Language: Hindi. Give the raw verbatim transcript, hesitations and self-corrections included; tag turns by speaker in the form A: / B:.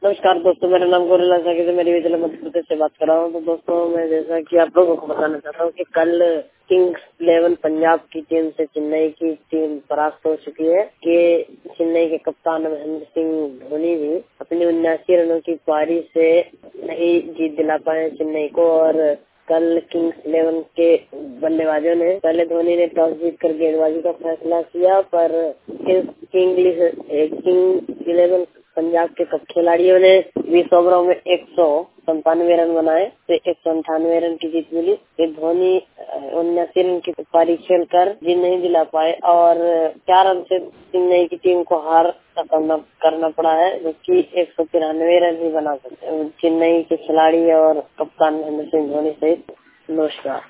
A: नमस्कार दोस्तों, मेरा नाम गोरेला साकिब है। मेरी विजय मध्य प्रदेश से बात कर रहा हूँ। तो दोस्तों, मैं जैसा कि आप लोगों को बताना चाहता हूँ कि कल किंग्स इलेवन पंजाब की टीम से चेन्नई की टीम परास्त हो चुकी है कि चेन्नई के कप्तान महेंद्र सिंह धोनी भी अपनी उन्यासी रनों की पारी से नहीं जीत दिला पाए चेन्नई को। और कल किंग्स इलेवन के बल्लेबाजों ने पहले धोनी ने टॉस जीत कर गेंदबाजी का फैसला किया, पर किंग्स इलेवन पंजाब के खिलाड़ियों ने बीस ओवरों में एक सौ संतानवे रन बनाए तो एक सौ अंठानवे रन की जीत मिली। ये धोनी उन्यासी रन की पारी खेलकर जीत नहीं दिला पाए और चार रन से चेन्नई की टीम को हार का सामना करना पड़ा है, जो कि एक सौ तिरानवे रन ही बना सकते चेन्नई के खिलाड़ी और कप्तान महेंद्र सिंह धोनी सहित। नमस्कार।